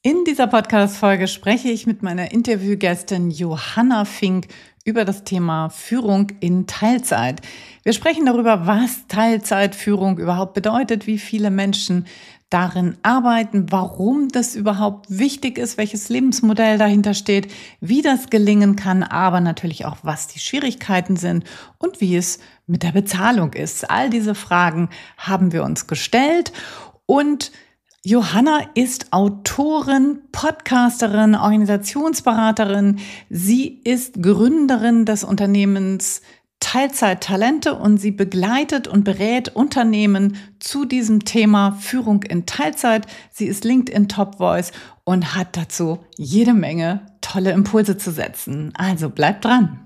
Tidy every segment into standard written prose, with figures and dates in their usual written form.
In dieser Podcast-Folge spreche ich mit meiner Interviewgästin Johanna Fink über das Thema Führung in Teilzeit. Wir sprechen darüber, was Teilzeitführung überhaupt bedeutet, wie viele Menschen darin arbeiten, warum das überhaupt wichtig ist, welches Lebensmodell dahinter steht, wie das gelingen kann, aber natürlich auch, was die Schwierigkeiten sind und wie es mit der Bezahlung ist. All diese Fragen haben wir uns gestellt und Johanna ist Autorin, Podcasterin, Organisationsberaterin. Sie ist Gründerin des Unternehmens Teilzeit-Talente und sie begleitet und berät Unternehmen zu diesem Thema Führung in Teilzeit. Sie ist LinkedIn Top Voice und hat dazu jede Menge tolle Impulse zu setzen. Also bleibt dran.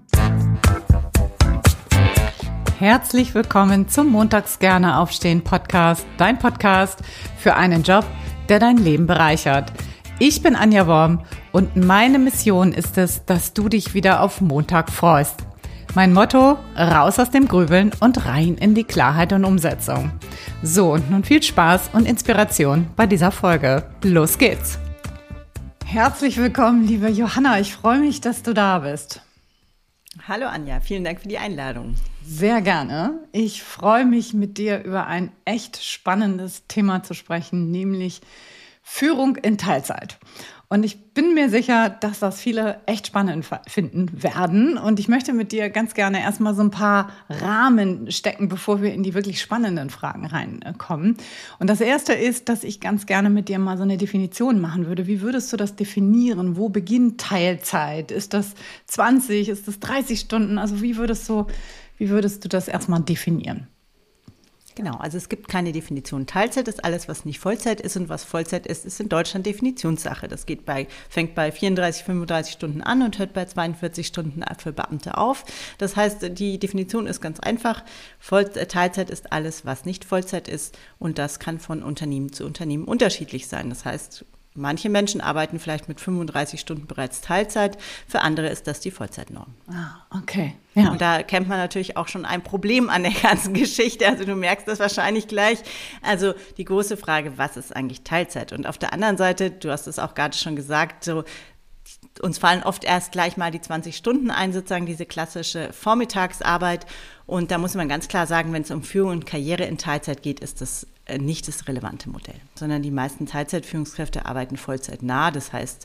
Herzlich willkommen zum Montags gerne aufstehen Podcast, dein Podcast für einen Job, der dein Leben bereichert. Ich bin Anja Worm und meine Mission ist es, dass du dich wieder auf Montag freust. Mein Motto: raus aus dem Grübeln und rein in die Klarheit und Umsetzung. So, und nun viel Spaß und Inspiration bei dieser Folge. Los geht's! Herzlich willkommen, liebe Johanna. Ich freue mich, dass du da bist. Hallo Anja, vielen Dank für die Einladung. Sehr gerne. Ich freue mich, mit dir über ein echt spannendes Thema zu sprechen, nämlich Führung in Teilzeit. Und ich bin mir sicher, dass das viele echt spannend finden werden. Und ich möchte mit dir ganz gerne erstmal so ein paar Rahmen stecken, bevor wir in die wirklich spannenden Fragen reinkommen. Und das erste ist, dass ich ganz gerne mit dir mal so eine Definition machen würde. Wie würdest du das definieren? Wo beginnt Teilzeit? Ist das 20? Ist das 30 Stunden? Also wie würdest du das erstmal definieren? Genau, also es gibt keine Definition. Teilzeit ist alles, was nicht Vollzeit ist, und was Vollzeit ist, ist in Deutschland Definitionssache. Das fängt bei 34, 35 Stunden an und hört bei 42 Stunden für Beamte auf. Das heißt, die Definition ist ganz einfach. Teilzeit ist alles, was nicht Vollzeit ist, und das kann von Unternehmen zu Unternehmen unterschiedlich sein. Das heißt, manche Menschen arbeiten vielleicht mit 35 Stunden bereits Teilzeit, für andere ist das die Vollzeitnorm. Ah, okay. Ja. Und da kennt man natürlich auch schon ein Problem an der ganzen Geschichte. Also du merkst das wahrscheinlich gleich. Also die große Frage, was ist eigentlich Teilzeit? Und auf der anderen Seite, du hast es auch gerade schon gesagt, so uns fallen oft erst gleich mal die 20 Stunden ein, sozusagen diese klassische Vormittagsarbeit. Und da muss man ganz klar sagen, wenn es um Führung und Karriere in Teilzeit geht, ist das nicht das relevante Modell, sondern die meisten Teilzeitführungskräfte arbeiten vollzeitnah, das heißt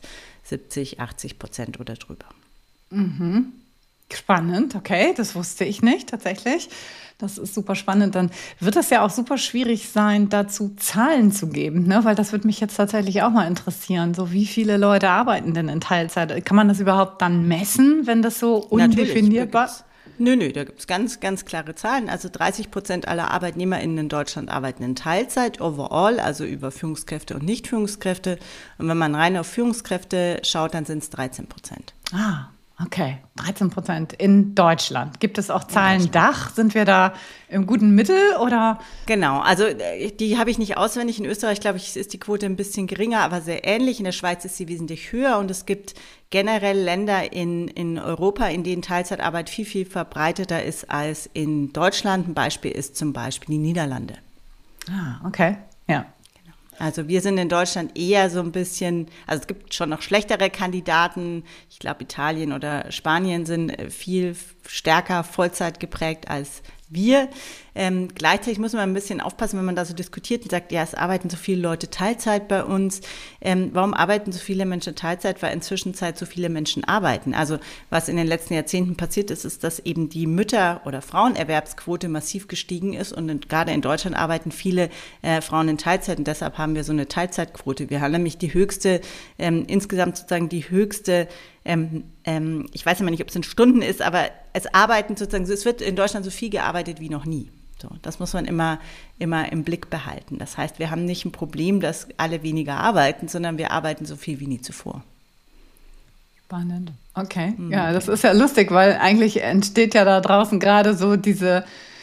70-80% oder drüber. Mhm. Spannend, okay, das wusste ich nicht tatsächlich. Das ist super spannend. Dann wird es ja auch super schwierig sein, dazu Zahlen zu geben, ne? Weil das würde mich jetzt tatsächlich auch mal interessieren. So, wie viele Leute arbeiten denn in Teilzeit? Kann man das überhaupt dann messen, wenn das so undefinierbar ist? Nö, da gibt es ganz, ganz klare Zahlen. Also 30% aller ArbeitnehmerInnen in Deutschland arbeiten in Teilzeit, overall, also über Führungskräfte und Nicht-Führungskräfte. Und wenn man rein auf Führungskräfte schaut, dann sind es 13%. Ah, okay, 13% in Deutschland. Gibt es auch Zahlen Dach? Sind wir da im guten Mittel oder? Genau, also die habe ich nicht auswendig. In Österreich, glaube ich, ist die Quote ein bisschen geringer, aber sehr ähnlich. In der Schweiz ist sie wesentlich höher, und es gibt generell Länder in Europa, in denen Teilzeitarbeit viel, viel verbreiteter ist als in Deutschland. Ein Beispiel ist zum Beispiel die Niederlande. Ah, okay, ja. Also wir sind in Deutschland eher so ein bisschen, also es gibt schon noch schlechtere Kandidaten. Ich glaube, Italien oder Spanien sind viel stärker Vollzeit geprägt als wir. Gleichzeitig muss man ein bisschen aufpassen, wenn man da so diskutiert und sagt, ja, es arbeiten so viele Leute Teilzeit bei uns. Warum arbeiten so viele Menschen Teilzeit? Weil inzwischen so viele Menschen arbeiten. Also was in den letzten Jahrzehnten passiert ist, ist, dass eben die Mütter- oder Frauenerwerbsquote massiv gestiegen ist, und gerade in Deutschland arbeiten viele Frauen in Teilzeit, und deshalb haben wir so eine Teilzeitquote. Wir haben nämlich die höchste, insgesamt sozusagen die höchste, ich weiß immer nicht, ob es in Stunden ist, aber es wird in Deutschland so viel gearbeitet wie noch nie. So, das muss man immer im Blick behalten. Das heißt, wir haben nicht ein Problem, dass alle weniger arbeiten, sondern wir arbeiten so viel wie nie zuvor. Spannend. Okay. Ja, das ist ja lustig, weil eigentlich entsteht ja da draußen gerade so diese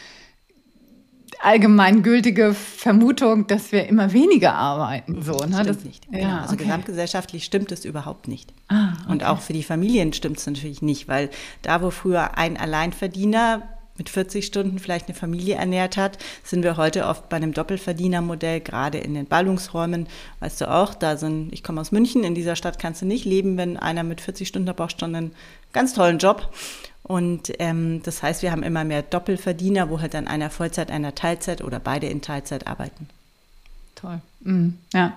allgemeingültige Vermutung, dass wir immer weniger arbeiten. So, ne? Stimmt nicht. Genau. Ja, also gesamtgesellschaftlich stimmt es überhaupt nicht. Okay. Und auch für die Familien stimmt es natürlich nicht, weil da, wo früher ein Alleinverdiener mit 40 Stunden vielleicht eine Familie ernährt hat, sind wir heute oft bei einem Doppelverdienermodell, gerade in den Ballungsräumen. Weißt du auch, ich komme aus München, in dieser Stadt kannst du nicht leben, wenn einer mit 40 Stunden, da brauchst du schon einen ganz tollen Job. Und das heißt, wir haben immer mehr Doppelverdiener, wo halt dann einer Vollzeit, einer Teilzeit oder beide in Teilzeit arbeiten. Toll. Ja.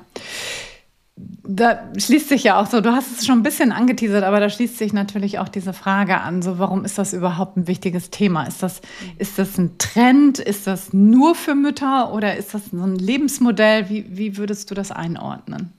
Da schließt sich ja auch so, du hast es schon ein bisschen angeteasert, aber da schließt sich natürlich auch diese Frage an, so warum ist das überhaupt ein wichtiges Thema? Ist das ein Trend? Ist das nur für Mütter oder ist das so ein Lebensmodell? Wie würdest du das einordnen?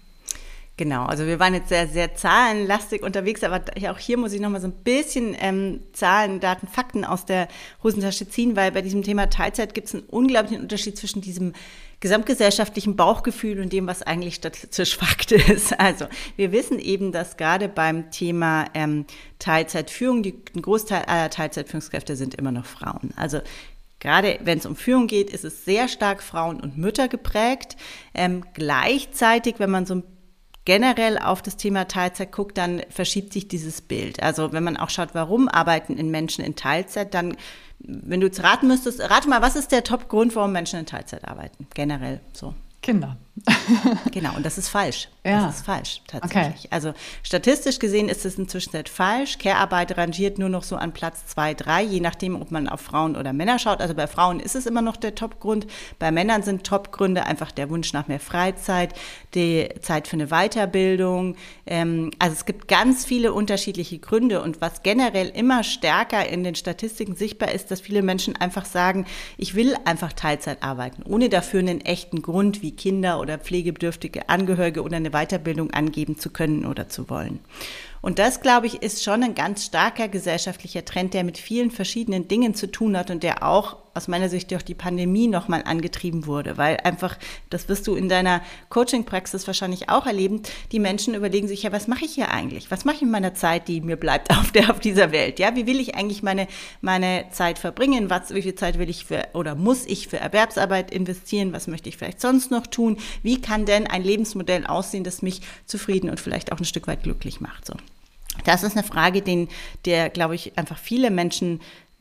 Genau, also wir waren jetzt sehr, sehr zahlenlastig unterwegs, aber auch hier muss ich nochmal so ein bisschen Zahlen, Daten, Fakten aus der Hosentasche ziehen, weil bei diesem Thema Teilzeit gibt es einen unglaublichen Unterschied zwischen diesem gesamtgesellschaftlichen Bauchgefühl und dem, was eigentlich statistisch Fakt ist. Also wir wissen eben, dass gerade beim Thema Teilzeitführung, ein Großteil aller Teilzeitführungskräfte sind immer noch Frauen. Also gerade wenn es um Führung geht, ist es sehr stark Frauen und Mütter geprägt. Gleichzeitig, wenn man so generell auf das Thema Teilzeit guckt, dann verschiebt sich dieses Bild. Also wenn man auch schaut, warum arbeiten Menschen in Teilzeit, dann, wenn du jetzt raten müsstest, rate mal, was ist der Top-Grund, warum Menschen in Teilzeit arbeiten? Generell so. Kinder. Genau, und das ist falsch. Ja. Das ist falsch, tatsächlich. Okay. Also statistisch gesehen ist es inzwischen falsch. Care-Arbeit rangiert nur noch so an Platz 2, 3, je nachdem, ob man auf Frauen oder Männer schaut. Also bei Frauen ist es immer noch der Top-Grund. Bei Männern sind Top-Gründe einfach der Wunsch nach mehr Freizeit, die Zeit für eine Weiterbildung. Also es gibt ganz viele unterschiedliche Gründe. Und was generell immer stärker in den Statistiken sichtbar ist, dass viele Menschen einfach sagen, ich will einfach Teilzeit arbeiten, ohne dafür einen echten Grund wie Kinder oder pflegebedürftige Angehörige oder eine Weiterbildung angeben zu können oder zu wollen. Und das, glaube ich, ist schon ein ganz starker gesellschaftlicher Trend, der mit vielen verschiedenen Dingen zu tun hat und der auch aus meiner Sicht durch die Pandemie nochmal angetrieben wurde, weil einfach, das wirst du in deiner Coaching-Praxis wahrscheinlich auch erleben, die Menschen überlegen sich, ja, was mache ich hier eigentlich? Was mache ich in meiner Zeit, die mir bleibt auf dieser Welt? Ja, wie will ich eigentlich meine Zeit verbringen? Wie viel Zeit will ich muss ich für Erwerbsarbeit investieren? Was möchte ich vielleicht sonst noch tun? Wie kann denn ein Lebensmodell aussehen, das mich zufrieden und vielleicht auch ein Stück weit glücklich macht? So. Das ist eine Frage, der, glaube ich, einfach viele Menschen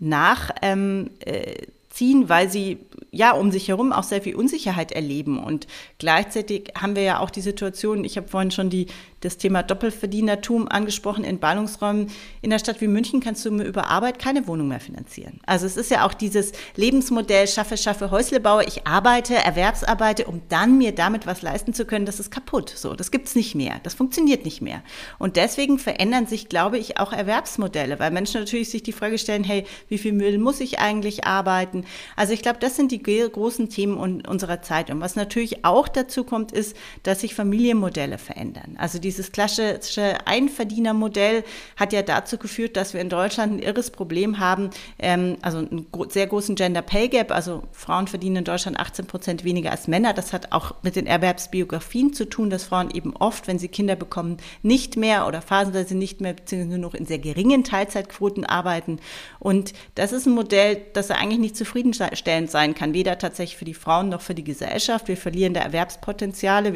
nachziehen, weil sie ja um sich herum auch sehr viel Unsicherheit erleben. Und gleichzeitig haben wir ja auch die Situation, ich habe vorhin schon das Thema Doppelverdienertum angesprochen, in Ballungsräumen. In einer Stadt wie München kannst du über Arbeit keine Wohnung mehr finanzieren. Also es ist ja auch dieses Lebensmodell, schaffe, Häusle baue, ich arbeite, erwerbsarbeite, um dann mir damit was leisten zu können, das ist kaputt. So, das gibt's nicht mehr, das funktioniert nicht mehr. Und deswegen verändern sich, glaube ich, auch Erwerbsmodelle, weil Menschen natürlich sich die Frage stellen, hey, wie viel Müll muss ich eigentlich arbeiten? Also ich glaube, das sind die großen Themen unserer Zeit. Und was natürlich auch dazu kommt, ist, dass sich Familienmodelle verändern. Also dieses klassische Einverdienermodell hat ja dazu geführt, dass wir in Deutschland ein irres Problem haben, also einen sehr großen Gender Pay Gap, also Frauen verdienen in Deutschland 18% weniger als Männer. Das hat auch mit den Erwerbsbiografien zu tun, dass Frauen eben oft, wenn sie Kinder bekommen, nicht mehr oder phasenweise nicht mehr, beziehungsweise nur noch in sehr geringen Teilzeitquoten arbeiten. Und das ist ein Modell, das eigentlich nicht zufriedenstellend sein kann, weder tatsächlich für die Frauen noch für die Gesellschaft. Wir verlieren da Erwerbspotenziale,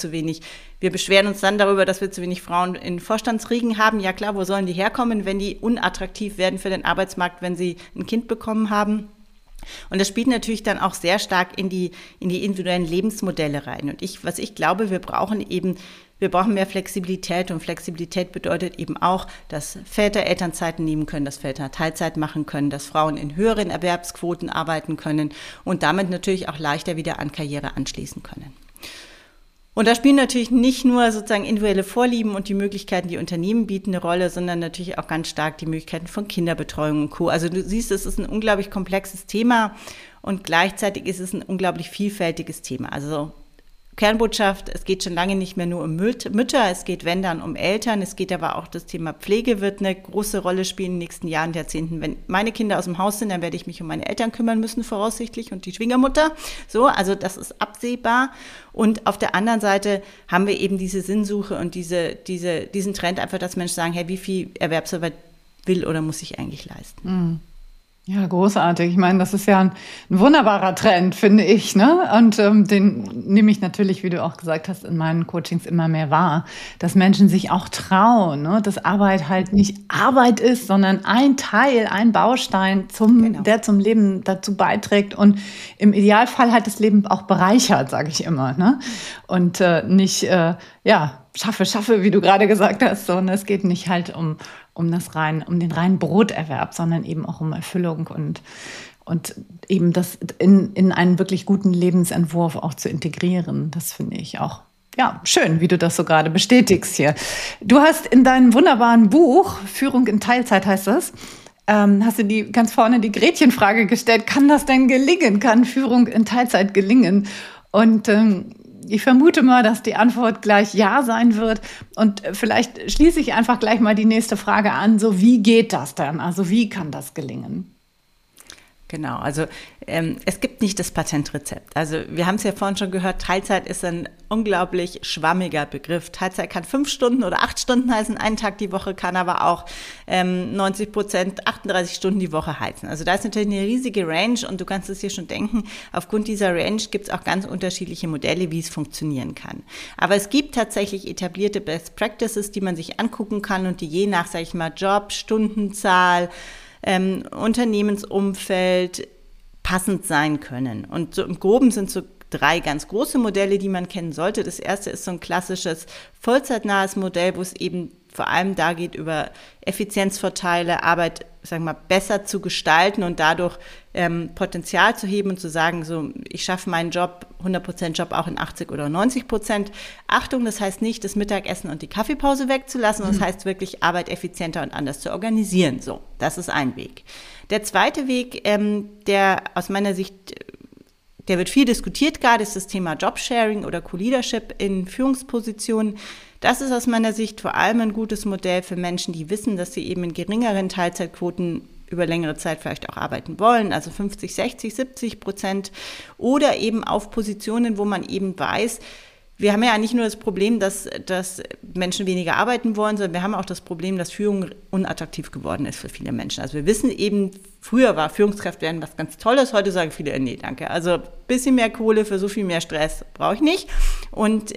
wir beschweren uns dann darüber, dass wir zu wenig Frauen in Vorstandsriegen haben. Ja klar, wo sollen die herkommen, wenn die unattraktiv werden für den Arbeitsmarkt, wenn sie ein Kind bekommen haben? Und das spielt natürlich dann auch sehr stark in die individuellen Lebensmodelle rein. Und was ich glaube, wir brauchen mehr Flexibilität. Und Flexibilität bedeutet eben auch, dass Väter Elternzeiten nehmen können, dass Väter Teilzeit machen können, dass Frauen in höheren Erwerbsquoten arbeiten können und damit natürlich auch leichter wieder an Karriere anschließen können. Und da spielen natürlich nicht nur sozusagen individuelle Vorlieben und die Möglichkeiten, die Unternehmen bieten, eine Rolle, sondern natürlich auch ganz stark die Möglichkeiten von Kinderbetreuung und Co. Also du siehst, es ist ein unglaublich komplexes Thema und gleichzeitig ist es ein unglaublich vielfältiges Thema. Also Kernbotschaft, es geht schon lange nicht mehr nur um Mütter, es geht, wenn dann, um Eltern, es geht aber auch das Thema Pflege wird eine große Rolle spielen in den nächsten Jahren, Jahrzehnten. Wenn meine Kinder aus dem Haus sind, dann werde ich mich um meine Eltern kümmern müssen, voraussichtlich, und die Schwiegermutter. So, also das ist absehbar. Und auf der anderen Seite haben wir eben diese Sinnsuche und diesen Trend einfach, dass Menschen sagen, hey, wie viel Erwerbsarbeit will oder muss ich eigentlich leisten? Ja, großartig. Ich meine, das ist ja ein wunderbarer Trend, finde ich, ne? Und den nehme ich natürlich, wie du auch gesagt hast, in meinen Coachings immer mehr wahr, dass Menschen sich auch trauen, ne? Dass Arbeit halt nicht Arbeit ist, sondern ein Teil, ein Baustein, der zum Leben dazu beiträgt und im Idealfall halt das Leben auch bereichert, sage ich immer, ne? Und nicht, schaffe, wie du gerade gesagt hast, sondern es geht nicht halt um den reinen Broterwerb, sondern eben auch um Erfüllung und eben das in einen wirklich guten Lebensentwurf auch zu integrieren. Das finde ich auch, ja, schön, wie du das so gerade bestätigst hier. Du hast in deinem wunderbaren Buch, Führung in Teilzeit heißt das, hast du ganz vorne die Gretchenfrage gestellt, kann das denn gelingen? Kann Führung in Teilzeit gelingen? Und ich vermute mal, dass die Antwort gleich ja sein wird. Und vielleicht schließe ich einfach gleich mal die nächste Frage an. So, wie geht das dann? Also, wie kann das gelingen? Genau, also es gibt nicht das Patentrezept. Also wir haben es ja vorhin schon gehört, Teilzeit ist ein unglaublich schwammiger Begriff. Teilzeit kann 5 Stunden oder 8 Stunden heißen, einen Tag die Woche, kann aber auch 90%, 38 Stunden die Woche heißen. Also da ist natürlich eine riesige Range und du kannst es dir schon denken, aufgrund dieser Range gibt es auch ganz unterschiedliche Modelle, wie es funktionieren kann. Aber es gibt tatsächlich etablierte Best Practices, die man sich angucken kann und die je nach, sag ich mal, Job, Stundenzahl, Unternehmensumfeld passend sein können. Und so im Groben sind so 3 ganz große Modelle, die man kennen sollte. Das erste ist so ein klassisches vollzeitnahes Modell, wo es eben vor allem da geht, über Effizienzvorteile, Arbeit, sagen wir mal, besser zu gestalten und dadurch Potenzial zu heben und zu sagen, so, ich schaffe meinen Job, 100% Job auch in 80 oder 90%. Achtung, das heißt nicht, das Mittagessen und die Kaffeepause wegzulassen, das heißt wirklich, Arbeit effizienter und anders zu organisieren. So, das ist ein Weg. Der zweite Weg, der aus meiner Sicht, der wird viel diskutiert gerade, ist das Thema Jobsharing oder Co-Leadership in Führungspositionen. Das ist aus meiner Sicht vor allem ein gutes Modell für Menschen, die wissen, dass sie eben in geringeren Teilzeitquoten über längere Zeit vielleicht auch arbeiten wollen, also 50, 60, 70% oder eben auf Positionen, wo man eben weiß, wir haben ja nicht nur das Problem, dass Menschen weniger arbeiten wollen, sondern wir haben auch das Problem, dass Führung unattraktiv geworden ist für viele Menschen. Also wir wissen eben, früher war Führungskraft werden was ganz Tolles, heute sagen viele, nee, danke. Also ein bisschen mehr Kohle für so viel mehr Stress brauche ich nicht. Und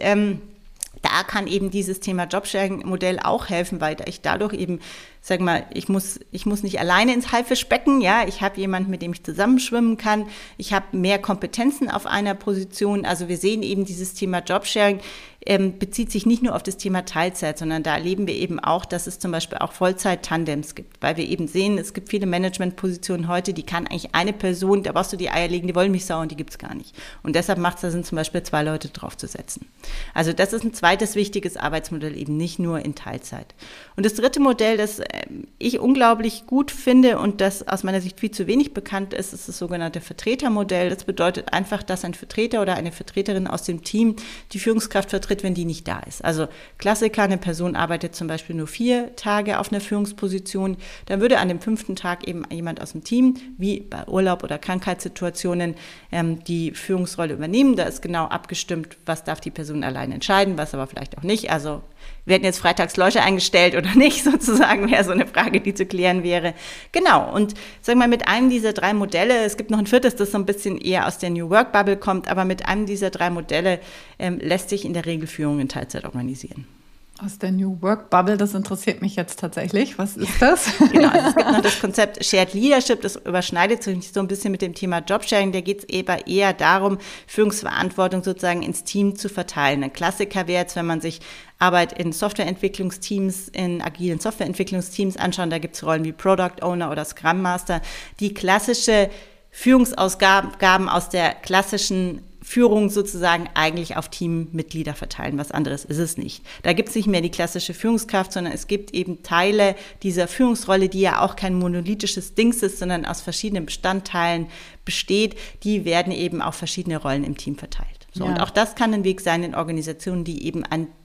da kann eben dieses Thema Jobsharing-Modell auch helfen, weil ich dadurch eben, sag mal, ich muss nicht alleine ins Haifischbecken, ja, ich habe jemanden, mit dem ich zusammenschwimmen kann, ich habe mehr Kompetenzen auf einer Position, also wir sehen eben dieses Thema Jobsharing bezieht sich nicht nur auf das Thema Teilzeit, sondern da erleben wir eben auch, dass es zum Beispiel auch Vollzeit-Tandems gibt, weil wir eben sehen, es gibt viele Managementpositionen heute, die kann eigentlich eine Person, da brauchst du die eierlegende Wollmilchsau und die gibt's gar nicht. Und deshalb macht es da Sinn, zum Beispiel 2 Leute draufzusetzen. Also das ist ein zweites wichtiges Arbeitsmodell, eben nicht nur in Teilzeit. Und das dritte Modell, das ich unglaublich gut finde und das aus meiner Sicht viel zu wenig bekannt ist, ist das sogenannte Vertretermodell. Das bedeutet einfach, dass ein Vertreter oder eine Vertreterin aus dem Team die Führungskraft vertritt, wenn die nicht da ist. Also Klassiker, eine Person arbeitet zum Beispiel nur 4 Tage auf einer Führungsposition, dann würde an dem 5. Tag eben jemand aus dem Team, wie bei Urlaub oder Krankheitssituationen, die Führungsrolle übernehmen. Da ist genau abgestimmt, was darf die Person allein entscheiden, was aber vielleicht auch nicht. Also werden jetzt freitags Leute eingestellt oder nicht, sozusagen, wäre so eine Frage, die zu klären wäre. Genau, und sagen wir mal, mit einem dieser 3 Modelle, es gibt noch ein 4., das so ein bisschen eher aus der New Work Bubble kommt, aber mit einem dieser 3 Modelle lässt sich in der Regel Führung in Teilzeit organisieren. Aus der New Work Bubble, das interessiert mich jetzt tatsächlich. Was ist das? Genau, also es gibt noch das Konzept Shared Leadership, das überschneidet sich so ein bisschen mit dem Thema Jobsharing. Da geht es eher darum, Führungsverantwortung sozusagen ins Team zu verteilen. Ein Klassiker wäre jetzt, wenn man sich Arbeit in Softwareentwicklungsteams, in agilen Softwareentwicklungsteams anschauen, da gibt es Rollen wie Product Owner oder Scrum Master, die klassische Führungsausgaben aus der klassischen Führung sozusagen eigentlich auf Teammitglieder verteilen. Was anderes ist es nicht. Da gibt es nicht mehr die klassische Führungskraft, sondern es gibt eben Teile dieser Führungsrolle, die ja auch kein monolithisches Ding ist, sondern aus verschiedenen Bestandteilen besteht. Die werden eben auf verschiedene Rollen im Team verteilt. So, ja. Und auch das kann ein Weg sein in Organisationen, die eben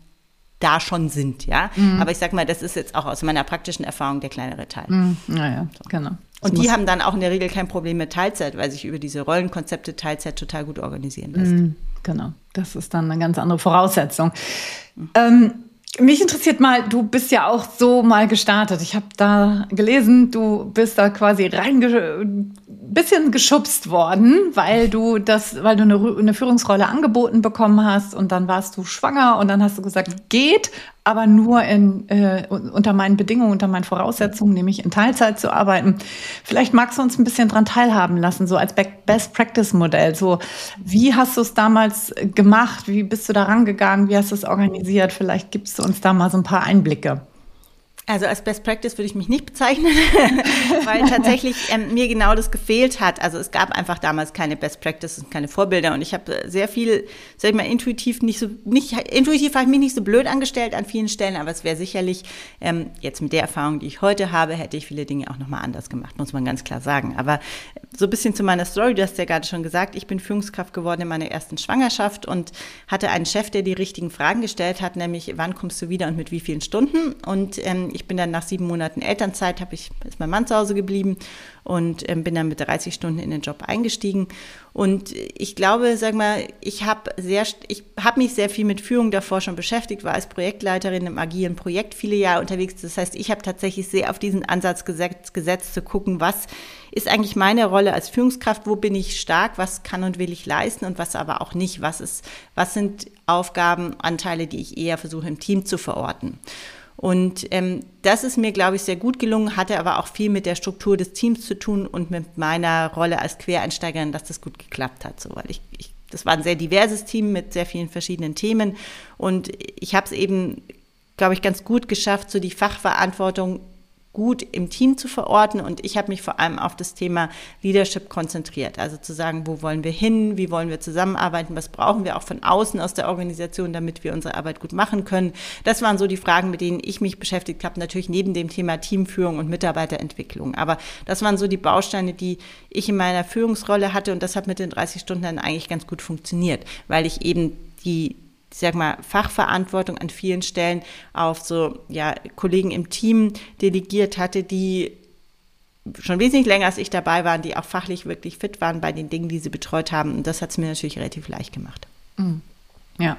da schon sind, ja. Aber ich sag mal, das ist jetzt auch aus meiner praktischen Erfahrung der kleinere Teil. Naja, so. Genau. Und die haben dann auch in der Regel kein Problem mit Teilzeit, weil sich über diese Rollenkonzepte Teilzeit total gut organisieren lässt. Genau, das ist dann eine ganz andere Voraussetzung. Mich interessiert mal, du bist ja auch so mal gestartet. Ich habe da gelesen, du bist da quasi bisschen geschubst worden, weil du eine Führungsrolle angeboten bekommen hast und dann warst du schwanger und dann hast du gesagt, geht, aber nur unter meinen Bedingungen, unter meinen Voraussetzungen, nämlich in Teilzeit zu arbeiten. Vielleicht magst du uns ein bisschen dran teilhaben lassen, so als Best-Practice-Modell. So, wie hast du es damals gemacht? Wie bist du da rangegangen? Wie hast du es organisiert? Vielleicht gibst du uns da mal so ein paar Einblicke. Also als Best Practice würde ich mich nicht bezeichnen, weil tatsächlich mir genau das gefehlt hat. Also es gab einfach damals keine Best Practices und keine Vorbilder und ich habe sehr viel, sag ich mal, intuitiv habe ich mich nicht so blöd angestellt an vielen Stellen, aber es wäre sicherlich, jetzt mit der Erfahrung, die ich heute habe, hätte ich viele Dinge auch nochmal anders gemacht, muss man ganz klar sagen. Aber so ein bisschen zu meiner Story, du hast ja gerade schon gesagt, ich bin Führungskraft geworden in meiner ersten Schwangerschaft und hatte einen Chef, der die richtigen Fragen gestellt hat, nämlich wann kommst du wieder und mit wie vielen Stunden? Und ich bin dann nach 7 Monaten Elternzeit, ist mein Mann zu Hause geblieben und bin dann mit 30 Stunden in den Job eingestiegen. Und ich glaube, ich habe mich sehr viel mit Führung davor schon beschäftigt, war als Projektleiterin im agilen Projekt viele Jahre unterwegs. Das heißt, ich habe tatsächlich sehr auf diesen Ansatz gesetzt, zu gucken, was ist eigentlich meine Rolle als Führungskraft, wo bin ich stark, was kann und will ich leisten und was aber auch nicht, was sind Aufgabenanteile, die ich eher versuche im Team zu verorten. Und das ist mir, glaube ich, sehr gut gelungen, hatte aber auch viel mit der Struktur des Teams zu tun und mit meiner Rolle als Quereinsteigerin, dass das gut geklappt hat. So, weil das war ein sehr diverses Team mit sehr vielen verschiedenen Themen und ich habe es eben, glaube ich, ganz gut geschafft, so die Fachverantwortung gut im Team zu verorten und ich habe mich vor allem auf das Thema Leadership konzentriert, also zu sagen, wo wollen wir hin, wie wollen wir zusammenarbeiten, was brauchen wir auch von außen aus der Organisation, damit wir unsere Arbeit gut machen können. Das waren so die Fragen, mit denen ich mich beschäftigt habe, natürlich neben dem Thema Teamführung und Mitarbeiterentwicklung, aber das waren so die Bausteine, die ich in meiner Führungsrolle hatte und das hat mit den 30 Stunden dann eigentlich ganz gut funktioniert, weil ich eben die Fachverantwortung an vielen Stellen auf Kollegen im Team delegiert hatte, die schon wesentlich länger als ich dabei waren, die auch fachlich wirklich fit waren bei den Dingen, die sie betreut haben. Und das hat es mir natürlich relativ leicht gemacht. Ja.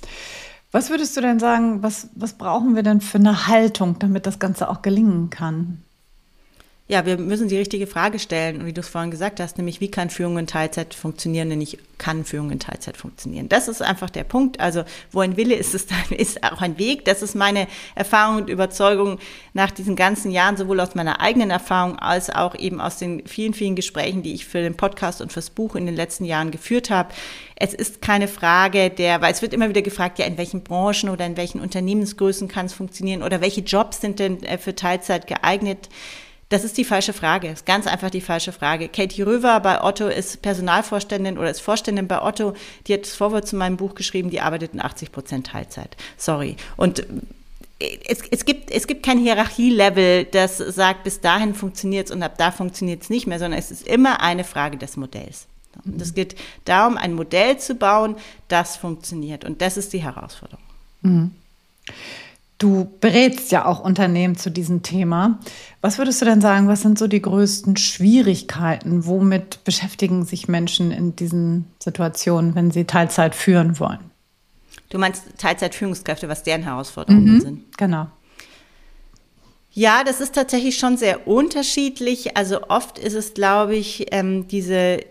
Was würdest du denn sagen, was brauchen wir denn für eine Haltung, damit das Ganze auch gelingen kann? Ja, wir müssen die richtige Frage stellen, und wie du es vorhin gesagt hast, nämlich wie kann Führung in Teilzeit funktionieren, denn nicht kann Führung in Teilzeit funktionieren. Das ist einfach der Punkt. Also wo ein Wille ist, ist auch ein Weg. Das ist meine Erfahrung und Überzeugung nach diesen ganzen Jahren, sowohl aus meiner eigenen Erfahrung als auch eben aus den vielen, vielen Gesprächen, die ich für den Podcast und fürs Buch in den letzten Jahren geführt habe. Es ist keine Frage weil es wird immer wieder gefragt, ja, in welchen Branchen oder in welchen Unternehmensgrößen kann es funktionieren oder welche Jobs sind denn für Teilzeit geeignet? Das ist die falsche Frage, ist ganz einfach die falsche Frage. Katie Röver bei Otto ist Personalvorständin oder ist Vorständin bei Otto. Die hat das Vorwort zu meinem Buch geschrieben, die arbeitet in 80% Teilzeit. Sorry. Und es gibt kein Hierarchielevel, das sagt, bis dahin funktioniert es und ab da funktioniert es nicht mehr, sondern es ist immer eine Frage des Modells. Und es geht darum, ein Modell zu bauen, das funktioniert. Und das ist die Herausforderung. Mhm. Du berätst ja auch Unternehmen zu diesem Thema. Was würdest du denn sagen, was sind so die größten Schwierigkeiten? Womit beschäftigen sich Menschen in diesen Situationen, wenn sie Teilzeit führen wollen? Du meinst Teilzeitführungskräfte, was deren Herausforderungen sind? Genau. Ja, das ist tatsächlich schon sehr unterschiedlich. Also oft ist es, glaube ich, dieses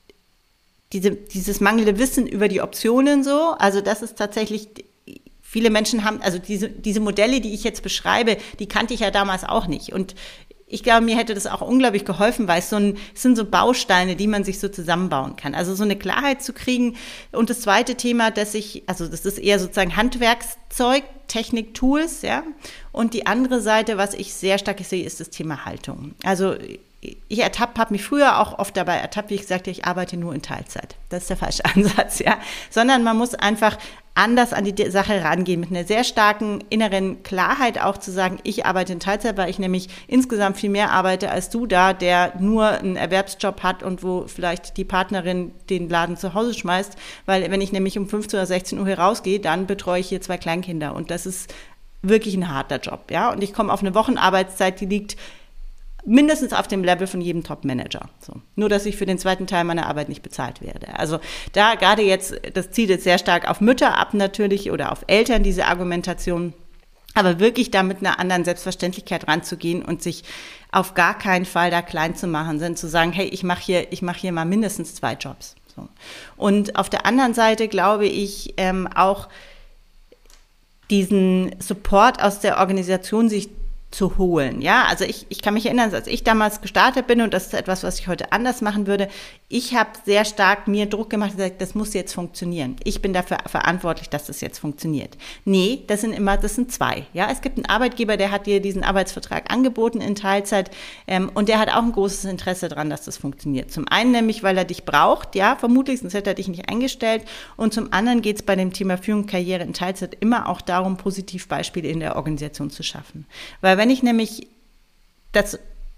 mangelnde Wissen über die Optionen so. Also das ist tatsächlich... Viele Menschen haben, also diese Modelle, die ich jetzt beschreibe, die kannte ich ja damals auch nicht. Und ich glaube, mir hätte das auch unglaublich geholfen, weil es sind so Bausteine, die man sich so zusammenbauen kann. Also so eine Klarheit zu kriegen. Und das zweite Thema, das ist eher sozusagen Handwerkszeug, Technik, Tools, ja. Und die andere Seite, was ich sehr stark sehe, ist das Thema Haltung. Also ich habe mich früher auch oft dabei ertappt, wie ich sagte, ich arbeite nur in Teilzeit. Das ist der falsche Ansatz, ja. Sondern man muss einfach anders an die Sache rangehen, mit einer sehr starken inneren Klarheit auch zu sagen, ich arbeite in Teilzeit, weil ich nämlich insgesamt viel mehr arbeite als du da, der nur einen Erwerbsjob hat und wo vielleicht die Partnerin den Laden zu Hause schmeißt, weil wenn ich nämlich um 15 oder 16 Uhr hier rausgehe, dann betreue ich hier 2 Kleinkinder und das ist wirklich ein harter Job, ja. Und ich komme auf eine Wochenarbeitszeit, die liegt mindestens auf dem Level von jedem Top-Manager. So. Nur, dass ich für den zweiten Teil meiner Arbeit nicht bezahlt werde. Also da gerade jetzt, das zielt jetzt sehr stark auf Mütter ab natürlich oder auf Eltern, diese Argumentation. Aber wirklich da mit einer anderen Selbstverständlichkeit ranzugehen und sich auf gar keinen Fall da klein zu machen, sondern zu sagen, hey, ich mache hier mal mindestens 2 Jobs. So. Und auf der anderen Seite glaube ich auch diesen Support aus der Organisation sich zu holen. Ja, also ich kann mich erinnern, als ich damals gestartet bin, und das ist etwas, was ich heute anders machen würde, ich habe sehr stark mir Druck gemacht und gesagt, das muss jetzt funktionieren. Ich bin dafür verantwortlich, dass das jetzt funktioniert. Nee, das sind 2. Ja, es gibt einen Arbeitgeber, der hat dir diesen Arbeitsvertrag angeboten in Teilzeit und der hat auch ein großes Interesse daran, dass das funktioniert. Zum einen nämlich, weil er dich braucht, ja, vermutlich, sonst hätte er dich nicht eingestellt, und zum anderen geht es bei dem Thema Führung, Karriere in Teilzeit immer auch darum, Positivbeispiele in der Organisation zu schaffen. Weil wenn ich nämlich das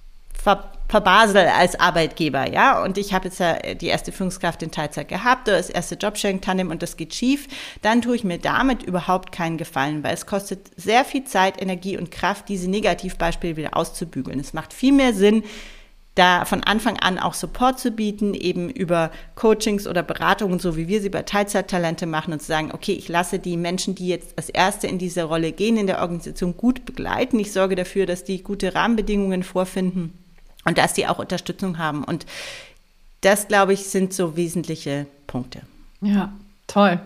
verbasel als Arbeitgeber, ja, und ich habe jetzt ja die erste Führungskraft in Teilzeit gehabt oder das erste Jobsharing-Tandem und das geht schief, dann tue ich mir damit überhaupt keinen Gefallen, weil es kostet sehr viel Zeit, Energie und Kraft, diese Negativbeispiele wieder auszubügeln. Es macht viel mehr Sinn, da von Anfang an auch Support zu bieten, eben über Coachings oder Beratungen, so wie wir sie bei Teilzeittalente machen, und zu sagen, okay, ich lasse die Menschen, die jetzt als Erste in diese Rolle gehen, in der Organisation gut begleiten. Ich sorge dafür, dass die gute Rahmenbedingungen vorfinden und dass die auch Unterstützung haben. Und das, glaube ich, sind so wesentliche Punkte. Ja, toll.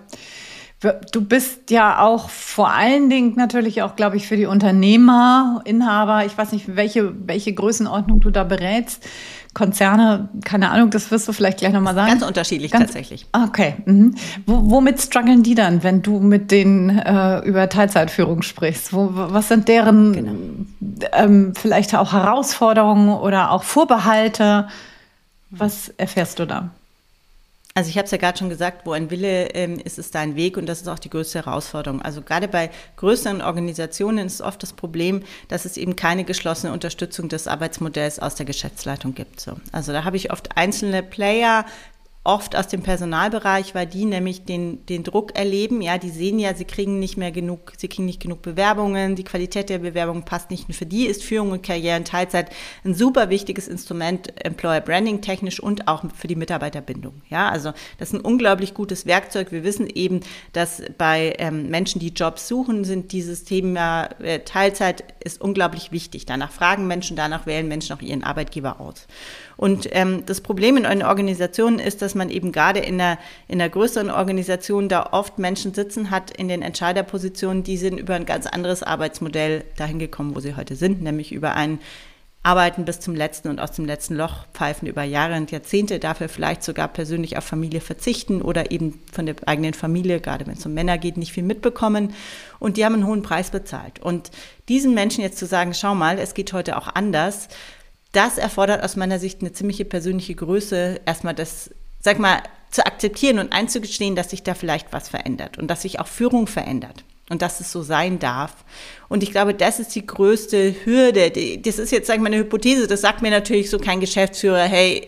Du bist ja auch vor allen Dingen natürlich auch, glaube ich, für die Unternehmer, Inhaber, ich weiß nicht, welche Größenordnung du da berätst, Konzerne, keine Ahnung, das wirst du vielleicht gleich nochmal sagen. Ganz unterschiedlich tatsächlich. Okay. Mhm. Womit strugglen die dann, wenn du mit denen über Teilzeitführung sprichst? Was sind deren vielleicht auch Herausforderungen oder auch Vorbehalte? Was erfährst du da? Also ich habe es ja gerade schon gesagt, wo ein Wille ist, ist da ein Weg, und das ist auch die größte Herausforderung. Also gerade bei größeren Organisationen ist oft das Problem, dass es eben keine geschlossene Unterstützung des Arbeitsmodells aus der Geschäftsleitung gibt. So. Also da habe ich oft einzelne Player, oft aus dem Personalbereich, weil die nämlich den Druck erleben. Ja, die sehen ja, sie kriegen nicht genug Bewerbungen, die Qualität der Bewerbungen passt nicht. Und für die ist Führung und Karriere in Teilzeit ein super wichtiges Instrument, Employer Branding technisch und auch für die Mitarbeiterbindung. Ja, also das ist ein unglaublich gutes Werkzeug. Wir wissen eben, dass bei Menschen, die Jobs suchen, sind dieses Thema Teilzeit ist unglaublich wichtig. Danach fragen Menschen, danach wählen Menschen auch ihren Arbeitgeber aus. Und das Problem in einer Organisation ist, dass man eben gerade in einer größeren Organisation da oft Menschen sitzen hat in den Entscheiderpositionen, die sind über ein ganz anderes Arbeitsmodell dahin gekommen, wo sie heute sind, nämlich über ein Arbeiten bis zum letzten und aus dem letzten Loch pfeifen über Jahre und Jahrzehnte, dafür vielleicht sogar persönlich auf Familie verzichten oder eben von der eigenen Familie, gerade wenn es um Männer geht, nicht viel mitbekommen. Und die haben einen hohen Preis bezahlt. Und diesen Menschen jetzt zu sagen, schau mal, es geht heute auch anders, das erfordert aus meiner Sicht eine ziemliche persönliche Größe, erstmal das, zu akzeptieren und einzugestehen, dass sich da vielleicht was verändert und dass sich auch Führung verändert und dass es so sein darf. Und ich glaube, das ist die größte Hürde. Das ist jetzt, eine Hypothese, das sagt mir natürlich so kein Geschäftsführer, hey,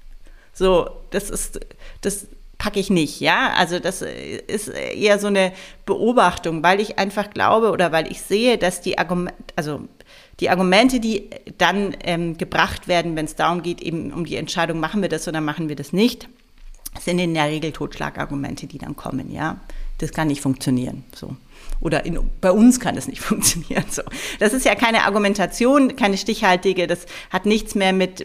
so, das packe ich nicht, ja. Also das ist eher so eine Beobachtung, weil ich einfach glaube oder weil ich sehe, dass die Argumente, die dann gebracht werden, wenn es darum geht, eben um die Entscheidung, machen wir das oder machen wir das nicht, sind in der Regel Totschlagargumente, die dann kommen, ja. Das kann nicht funktionieren, so. Oder bei uns kann das nicht funktionieren, so. Das ist ja keine Argumentation, keine stichhaltige, das hat nichts mehr mit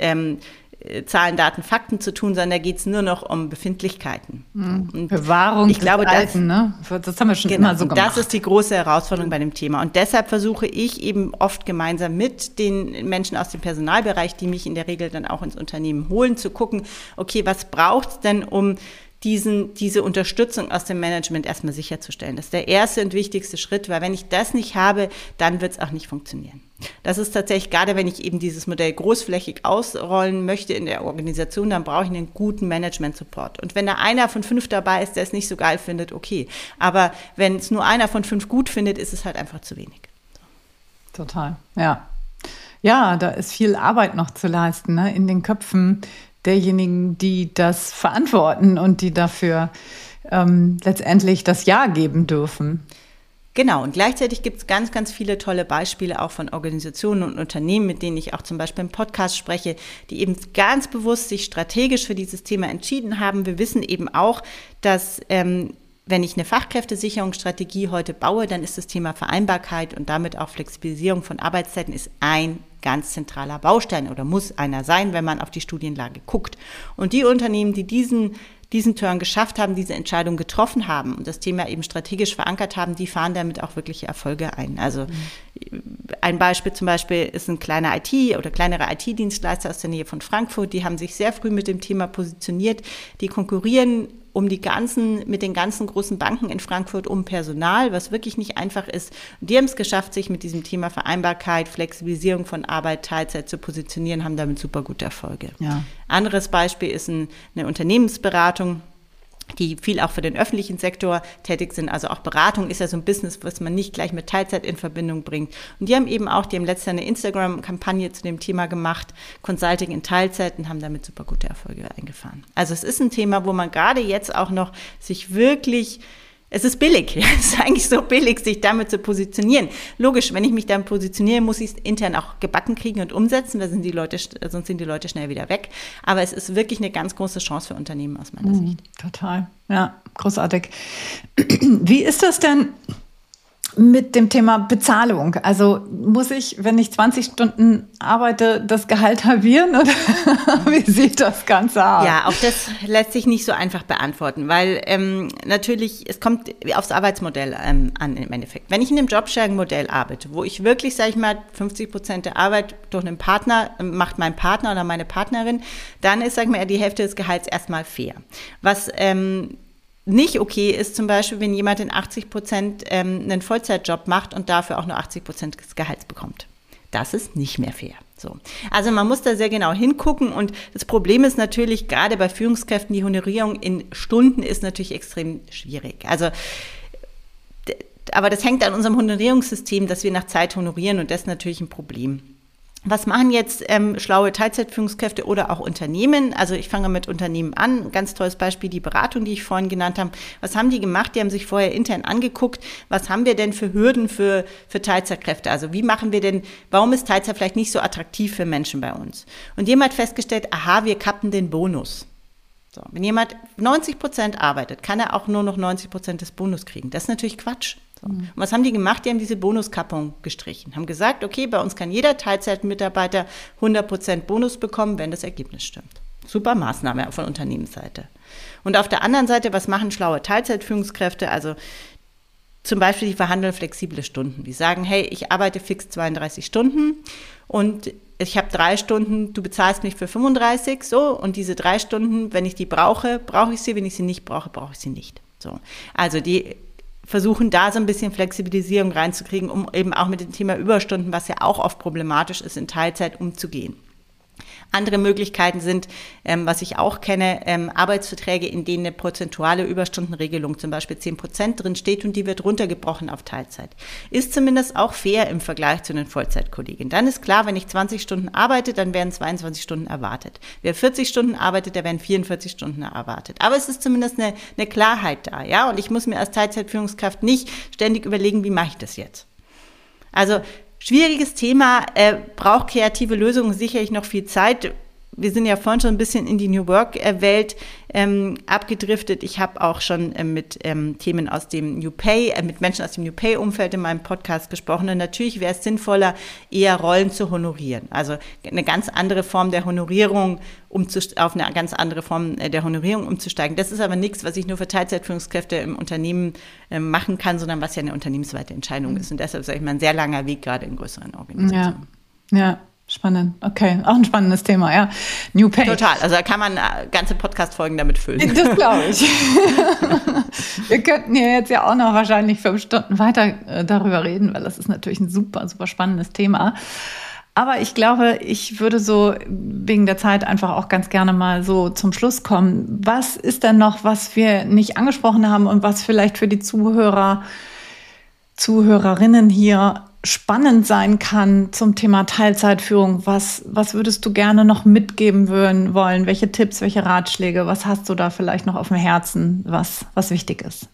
Zahlen, Daten, Fakten zu tun, sondern da geht es nur noch um Befindlichkeiten. Und Bewahrung des Alten, ne? Das haben wir schon immer so gemacht. Das ist die große Herausforderung bei dem Thema. Und deshalb versuche ich eben oft gemeinsam mit den Menschen aus dem Personalbereich, die mich in der Regel dann auch ins Unternehmen holen, zu gucken, okay, was braucht es denn, um diese Unterstützung aus dem Management erstmal sicherzustellen. Das ist der erste und wichtigste Schritt, weil wenn ich das nicht habe, dann wird es auch nicht funktionieren. Das ist tatsächlich, gerade wenn ich eben dieses Modell großflächig ausrollen möchte in der Organisation, dann brauche ich einen guten Management-Support. Und wenn da einer von 5 dabei ist, der es nicht so geil findet, okay. Aber wenn es nur einer von 5 gut findet, ist es halt einfach zu wenig. Total, ja. Ja, da ist viel Arbeit noch zu leisten, ne, in den Köpfen derjenigen, die das verantworten und die dafür letztendlich das Ja geben dürfen. Genau, und gleichzeitig gibt es ganz, ganz viele tolle Beispiele auch von Organisationen und Unternehmen, mit denen ich auch zum Beispiel im Podcast spreche, die eben ganz bewusst sich strategisch für dieses Thema entschieden haben. Wir wissen eben auch, dass wenn ich eine Fachkräftesicherungsstrategie heute baue, dann ist das Thema Vereinbarkeit und damit auch Flexibilisierung von Arbeitszeiten ist ein ganz zentraler Baustein oder muss einer sein, wenn man auf die Studienlage guckt. Und die Unternehmen, die diesen Turn geschafft haben, diese Entscheidung getroffen haben und das Thema eben strategisch verankert haben, die fahren damit auch wirkliche Erfolge ein. Also ein Beispiel zum Beispiel ist ein kleinere IT-Dienstleister aus der Nähe von Frankfurt, die haben sich sehr früh mit dem Thema positioniert, die konkurrieren mit den ganzen großen Banken in Frankfurt um Personal, was wirklich nicht einfach ist. Und die haben es geschafft, sich mit diesem Thema Vereinbarkeit, Flexibilisierung von Arbeit, Teilzeit zu positionieren, haben damit super gute Erfolge. Ja. Anderes Beispiel ist eine Unternehmensberatung, die viel auch für den öffentlichen Sektor tätig sind. Also auch Beratung ist ja so ein Business, was man nicht gleich mit Teilzeit in Verbindung bringt. Und die haben letztes Jahr eine Instagram-Kampagne zu dem Thema gemacht, Consulting in Teilzeit, und haben damit super gute Erfolge eingefahren. Also es ist ein Thema, wo man gerade jetzt auch noch es ist billig, es ist eigentlich so billig, sich damit zu positionieren. Logisch, wenn ich mich damit positioniere, muss ich es intern auch gebacken kriegen und umsetzen, sonst sind die Leute schnell wieder weg. Aber es ist wirklich eine ganz große Chance für Unternehmen aus meiner Sicht. Total, ja, großartig. Wie ist das denn mit dem Thema Bezahlung? Also muss ich, wenn ich 20 Stunden arbeite, das Gehalt halbieren oder wie sieht das Ganze aus? Ja, auch das lässt sich nicht so einfach beantworten, weil natürlich, es kommt aufs Arbeitsmodell an im Endeffekt. Wenn ich in einem Jobsharing-Modell arbeite, wo ich wirklich, 50% der Arbeit durch einen Partner macht mein Partner oder meine Partnerin, dann ist, die Hälfte des Gehalts erstmal fair. Was nicht okay ist zum Beispiel, wenn jemand in 80% einen Vollzeitjob macht und dafür auch nur 80% des Gehalts bekommt. Das ist nicht mehr fair. So. Also man muss da sehr genau hingucken und das Problem ist natürlich, gerade bei Führungskräften, die Honorierung in Stunden ist natürlich extrem schwierig. Aber das hängt an unserem Honorierungssystem, dass wir nach Zeit honorieren und das ist natürlich ein Problem. Was machen jetzt schlaue Teilzeitführungskräfte oder auch Unternehmen? Also ich fange mit Unternehmen an. Ein ganz tolles Beispiel, die Beratung, die ich vorhin genannt habe. Was haben die gemacht? Die haben sich vorher intern angeguckt, was haben wir denn für Hürden für Teilzeitkräfte? Also warum ist Teilzeit vielleicht nicht so attraktiv für Menschen bei uns? Und jemand hat festgestellt, wir kappen den Bonus. So, wenn jemand 90% arbeitet, kann er auch nur noch 90% des Bonus kriegen. Das ist natürlich Quatsch. Und was haben die gemacht? Die haben diese Bonuskappung gestrichen, haben gesagt, okay, bei uns kann jeder Teilzeitmitarbeiter 100% Bonus bekommen, wenn das Ergebnis stimmt. Super Maßnahme von Unternehmensseite. Und auf der anderen Seite, was machen schlaue Teilzeitführungskräfte? Also zum Beispiel, die verhandeln flexible Stunden. Die sagen, hey, ich arbeite fix 32 Stunden und ich habe 3 Stunden, du bezahlst mich für 35, so, und diese 3 Stunden, wenn ich die brauche, brauche ich sie, wenn ich sie nicht brauche, brauche ich sie nicht. So. Also die versuchen da so ein bisschen Flexibilisierung reinzukriegen, um eben auch mit dem Thema Überstunden, was ja auch oft problematisch ist, in Teilzeit umzugehen. Andere Möglichkeiten sind, was ich auch kenne, Arbeitsverträge, in denen eine prozentuale Überstundenregelung, zum Beispiel 10% drin steht und die wird runtergebrochen auf Teilzeit. Ist zumindest auch fair im Vergleich zu den Vollzeitkolleginnen. Dann ist klar, wenn ich 20 Stunden arbeite, dann werden 22 Stunden erwartet. Wer 40 Stunden arbeitet, der werden 44 Stunden erwartet. Aber es ist zumindest eine Klarheit da, ja. Und ich muss mir als Teilzeitführungskraft nicht ständig überlegen, wie mache ich das jetzt? Also schwieriges Thema, braucht kreative Lösungen, sicherlich noch viel Zeit. Wir sind ja vorhin schon ein bisschen in die New Work-Welt abgedriftet. Ich habe auch schon mit Themen aus dem New Pay, mit Menschen aus dem New Pay-Umfeld in meinem Podcast gesprochen. Und natürlich wäre es sinnvoller, eher Rollen zu honorieren. Also eine ganz andere Form der Honorierung, auf eine ganz andere Form der Honorierung umzusteigen. Das ist aber nichts, was ich nur für Teilzeitführungskräfte im Unternehmen machen kann, sondern was ja eine unternehmensweite Entscheidung ist. Und deshalb sage ich mal, ein sehr langer Weg, gerade in größeren Organisationen. Ja. Spannend, okay. Auch ein spannendes Thema, ja. New Pay. Total, also da kann man ganze Podcast-Folgen damit füllen. Das glaube ich. Wir könnten hier jetzt ja auch noch wahrscheinlich 5 Stunden weiter darüber reden, weil das ist natürlich ein super, super spannendes Thema. Aber ich glaube, ich würde so wegen der Zeit einfach auch ganz gerne mal so zum Schluss kommen. Was ist denn noch, was wir nicht angesprochen haben und was vielleicht für die Zuhörerinnen hier spannend sein kann zum Thema Teilzeitführung? Was würdest du gerne noch mitgeben wollen? Welche Tipps, welche Ratschläge? Was hast du da vielleicht noch auf dem Herzen, was wichtig ist?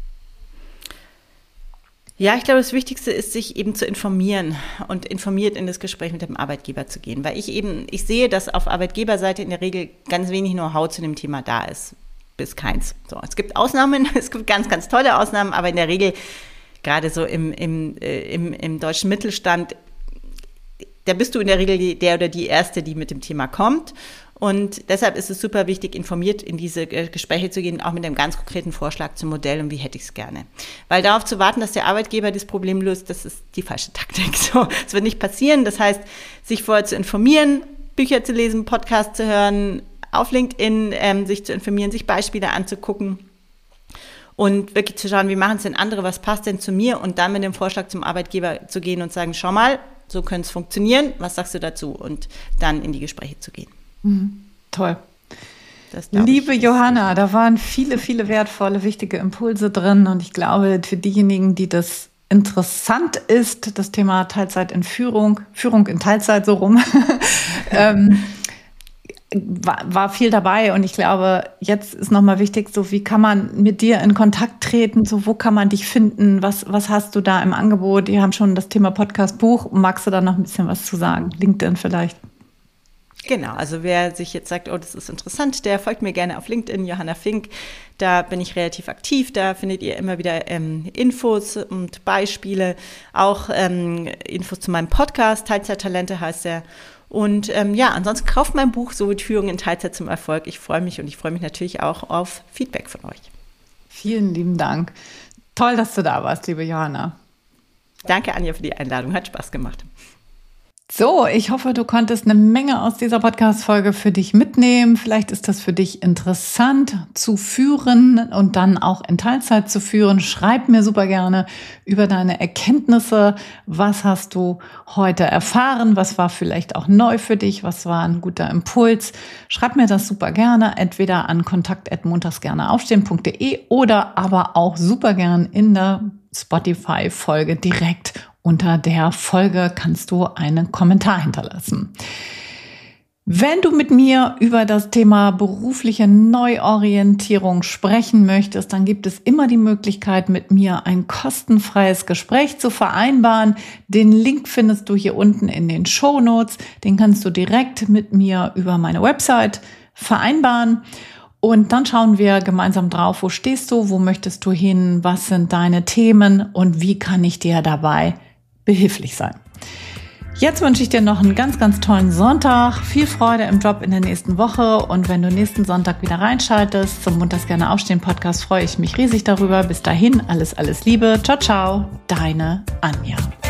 Ja, ich glaube, das Wichtigste ist, sich eben zu informieren und informiert in das Gespräch mit dem Arbeitgeber zu gehen. Weil ich sehe, dass auf Arbeitgeberseite in der Regel ganz wenig Know-how zu dem Thema da ist. bis keins. So, es gibt Ausnahmen, es gibt ganz, ganz tolle Ausnahmen, aber in der Regel, gerade so im deutschen Mittelstand, da bist du in der Regel der oder die Erste, die mit dem Thema kommt. Und deshalb ist es super wichtig, informiert in diese Gespräche zu gehen, auch mit einem ganz konkreten Vorschlag zum Modell und wie hätte ich es gerne. Weil darauf zu warten, dass der Arbeitgeber das Problem löst, das ist die falsche Taktik. So, es wird nicht passieren. Das heißt, sich vorher zu informieren, Bücher zu lesen, Podcasts zu hören, auf LinkedIn sich zu informieren, sich Beispiele anzugucken und wirklich zu schauen, wie machen es denn andere, was passt denn zu mir und dann mit dem Vorschlag zum Arbeitgeber zu gehen und sagen, schau mal, so könnte es funktionieren, was sagst du dazu? Und dann in die Gespräche zu gehen. Toll. Liebe Johanna, da waren viele, viele wertvolle, wichtige Impulse drin und ich glaube, für diejenigen, die das interessant ist, das Thema Teilzeit in Führung in Teilzeit so rum, war viel dabei und ich glaube, jetzt ist nochmal wichtig, so wie kann man mit dir in Kontakt treten, so wo kann man dich finden, was hast du da im Angebot? Wir haben schon das Thema Podcast, Buch, magst du da noch ein bisschen was zu sagen? LinkedIn vielleicht? Genau, also wer sich jetzt sagt, oh, das ist interessant, der folgt mir gerne auf LinkedIn, Johanna Fink. Da bin ich relativ aktiv, da findet ihr immer wieder Infos und Beispiele, auch Infos zu meinem Podcast, Teilzeittalente heißt er. Und ansonsten kauft mein Buch, so wird Führung in Teilzeit zum Erfolg. Ich freue mich und ich freue mich natürlich auch auf Feedback von euch. Vielen lieben Dank. Toll, dass du da warst, liebe Johanna. Danke, Anja, für die Einladung. Hat Spaß gemacht. So, ich hoffe, du konntest eine Menge aus dieser Podcast-Folge für dich mitnehmen. Vielleicht ist das für dich interessant zu führen und dann auch in Teilzeit zu führen. Schreib mir super gerne über deine Erkenntnisse. Was hast du heute erfahren? Was war vielleicht auch neu für dich? Was war ein guter Impuls? Schreib mir das super gerne, entweder an kontakt@montagsgerneaufstehen.de oder aber auch super gern in der Spotify-Folge direkt. Unter der Folge kannst du einen Kommentar hinterlassen. Wenn du mit mir über das Thema berufliche Neuorientierung sprechen möchtest, dann gibt es immer die Möglichkeit, mit mir ein kostenfreies Gespräch zu vereinbaren. Den Link findest du hier unten in den Shownotes. Den kannst du direkt mit mir über meine Website vereinbaren. Und dann schauen wir gemeinsam drauf, wo stehst du, wo möchtest du hin, was sind deine Themen und wie kann ich dir dabei behilflich sein. Jetzt wünsche ich dir noch einen ganz, ganz tollen Sonntag. Viel Freude im Job in der nächsten Woche. Und wenn du nächsten Sonntag wieder reinschaltest zum Montags gerne aufstehen Podcast, freue ich mich riesig darüber. Bis dahin, alles, alles Liebe. Ciao, ciao. Deine Anja.